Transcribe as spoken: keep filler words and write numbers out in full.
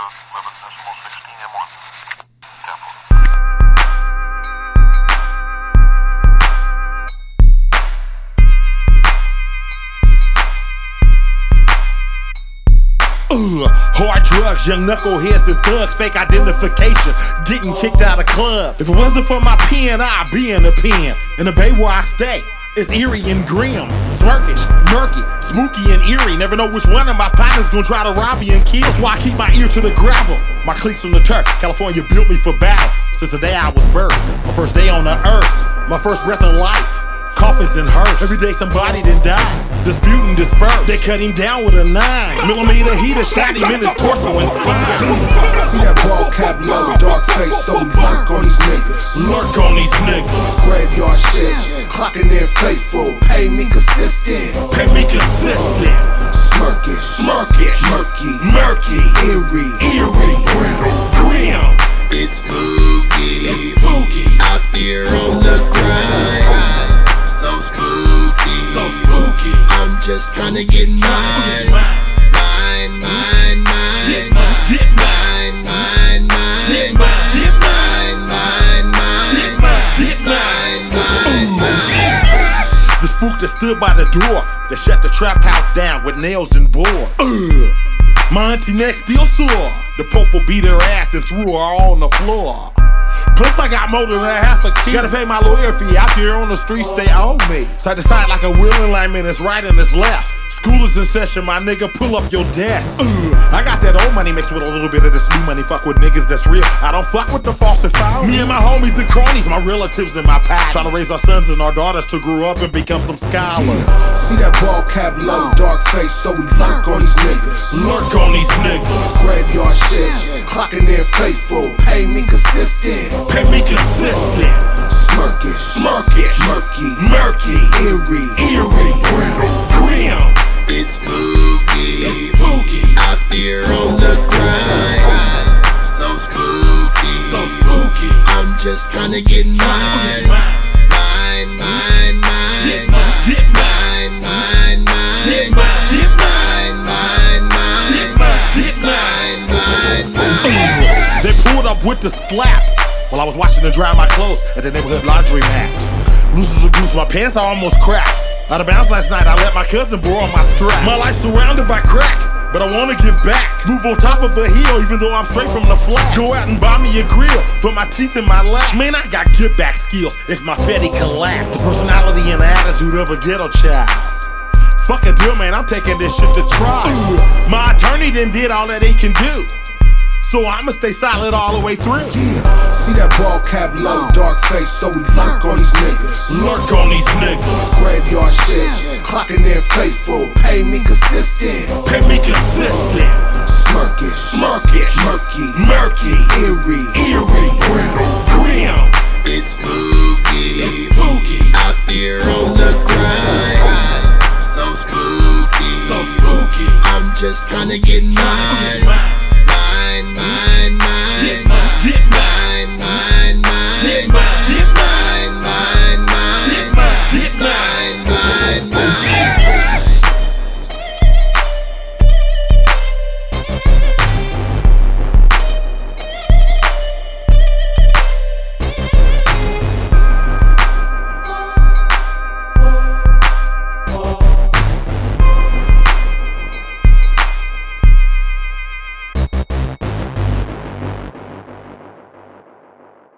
eleven decimal sixteen M one. Uh, hard drugs, young knuckleheads and thugs, fake identification, getting kicked out of clubs. If it wasn't for my pen, I'd be in the pen. In the bay where I stay, it's eerie and grim, smirkish, murky, spooky and eerie. Never know which one of my partners gonna try to rob me and kill. That's why I keep my ear to the gravel. My cliques from the turf, California built me for battle. Since the day I was birthed, my first day on the earth, my first breath of life. Coffins and hearse. Every day somebody done died. Dispute and disperse. They cut him down with a nine millimeter heater, shot him in his torso and spine. See that ball cap low, dark face, so we lurk on these niggas. Lurk on these niggas. Graveyard shit, clocking in faithful. Pay me consistent. Pay me consistent. Smirkish, Smirkish, murky, murky, eerie, eerie, grim, grim. It's spooky, It's spooky. out there on the grind. So spooky, So spooky. I'm just trying to get mine. Mine, mine, mine. Get mine, get mine, Mine, mine, mine. get mine, get mine, Mine, mine, get mine. mine, get mine. Mine, mine, mine. The spook that stood by the door that shut the trap house down with nails and board. Ugh. My auntie neck still sore. The popo beat her ass and threw her all on the floor. Plus I got more than a half a key. Gotta pay my lawyer fee out there on the streets, they owe me. Side to side like a wheel alignment, it's right and it's left. School is in session, my nigga, pull up your desk. Ugh. I got that old money mixed with a little bit of this new money. Fuck with niggas that's real. I don't fuck with the false and foul. Me and my homies and cronies, my relatives and my pals. Trying to raise our sons and our daughters to grow up and become some scholars. See that ball cap low, dark face, so we lurk on these niggas. Lurk on these niggas. Graveyard shit, clocking in faithful. Pay me consistent. Pay me consistent. Smirkish, Murkish, murky, murky, eerie, eerie, grim, grim. It's spooky, Spooky, out there on the grind. So spooky, so spooky. I'm just trying to get mine. Mine, mine, mine. Get mine, get mine, Mine, mine, mine. get mine, get mine, Mine, mine, get mine, get mine. mine, mine, mine. They pulled up with the slap while I was watching them dry my clothes at the neighborhood laundry mat. Loose as a goose, my pants I almost cracked. Out of bounds last night, I let my cousin borrow my strap. My life surrounded by crack, but I wanna give back. Move on top of a hill, even though I'm straight from the flat. Go out and buy me a grill for my teeth in my lap. Man, I got get back skills if my fatty collapse. The personality and the attitude of a ghetto child. Fuck a deal, man, I'm taking this shit to trial. Ugh. My attorney done did all that they can do, so I'ma stay solid all the way through. yeah. See that ball cap low, dark face, so we lurk on these niggas. Lurk on these niggas. Graveyard shit, clocking in faithful. Pay me consistent. Pay me consistent. Smirkish, Murkish, murky, murky, eerie, eerie, grim, grim. It's spooky, Spooky, out there on the grind. So spooky, so spooky. I'm just trying to get mine. Mine,